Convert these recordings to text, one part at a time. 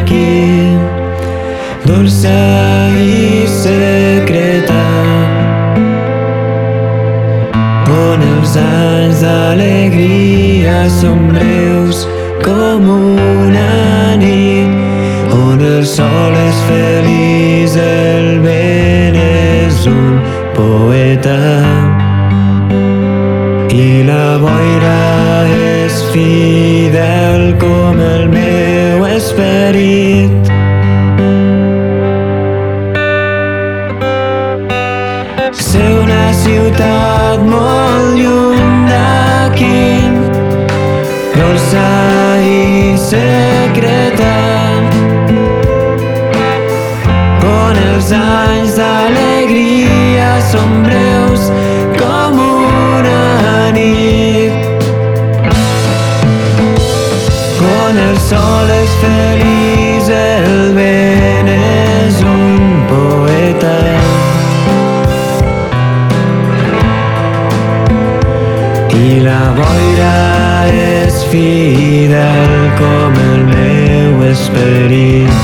aquí, dolça i secreta, on els anys d'alegria són breus com una nit, on el sol és feliç, el vent és un poeta i la boira és fidel com el meu esperit. Sé una ciutat molt lluny d'aquí, dolça i secreta, on els anys d'alegria són breus com una nit, on el sol és feliç, el vent és un poeta i la boira és fidel com el meu esperit.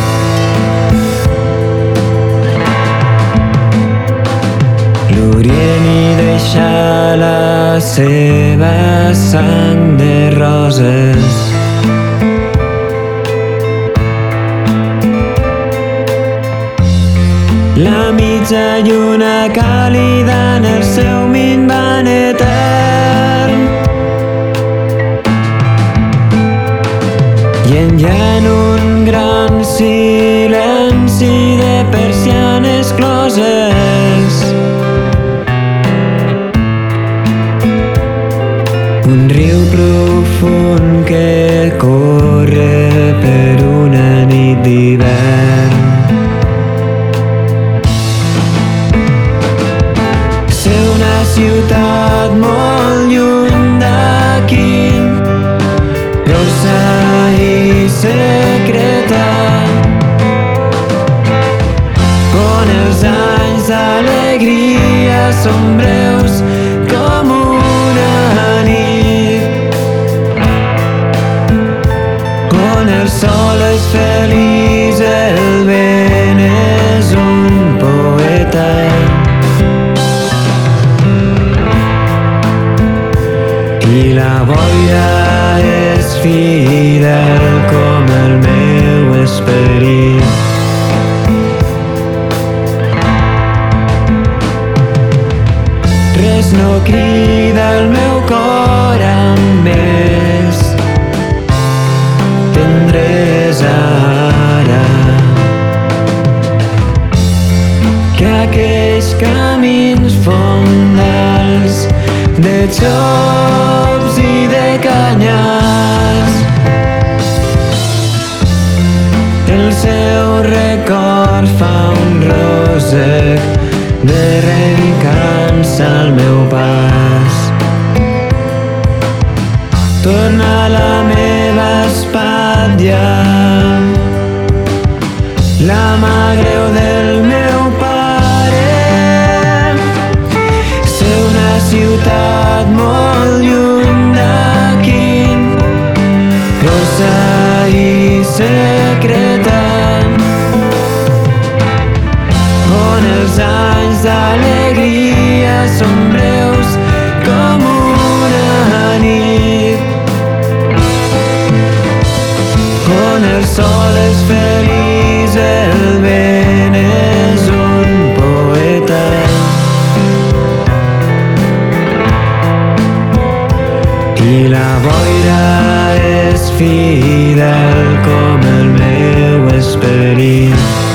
L'Orient hi deixa la seva sang de roses, la mitja lluna càlida en el seu minvant etern, i enllà en un gran silenci de persianes closes, un riu profund que corre per una nit d'hivern. Sé una ciutat molt lluny d'aquí, dolça i secreta, on els anys d'alegria són breus com una nit, on el sol és feliç, el vent és un poeta i la boira és fidel com el meu esperit. Res no crida el meu cor amb més tendresa ara que aquells camins fondals de xops i de canyars. El seu record fa un rosec de recança al meu pas. Torna a la meva espatlla la mà greu del meu pare. Sé una ciutat molt lluny d'aquí, dolça i secreta, on els anys d'alegria són breus com una nit, on el sol és feliç, el vent és un poeta i la boira és fidel com el meu esperit.